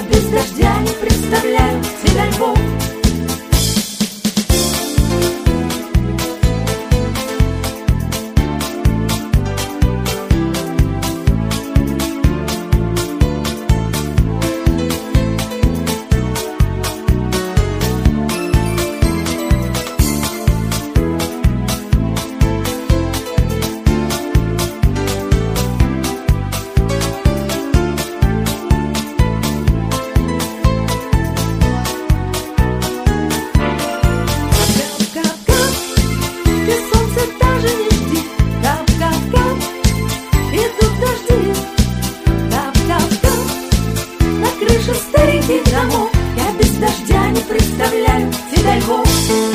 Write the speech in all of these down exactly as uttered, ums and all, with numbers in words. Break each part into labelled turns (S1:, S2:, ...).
S1: без дождя не представляю себя львов. Стареньких домов я без дождя не представляю себя львов.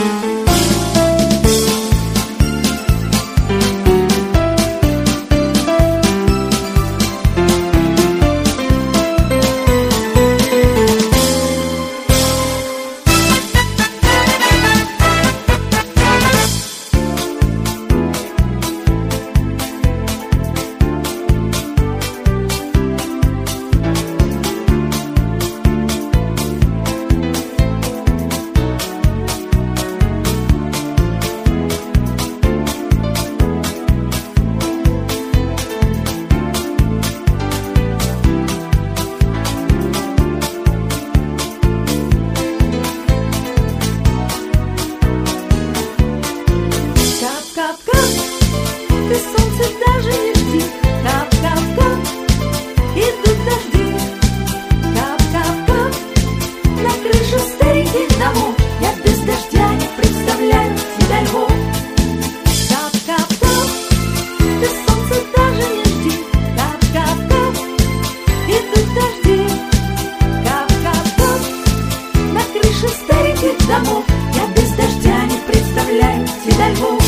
S1: Ты солнце даже не жди, кап-кап-кап, идут дожди. Кап-кап-кап, на крыше стареньких домов я без дождя не представляю себя львов. Кап-кап-кап, ты солнце даже не жди, кап-кап-кап, идут дожди. Кап-кап-кап, на крыше стареньких домов я без дождя не представляю себя львов.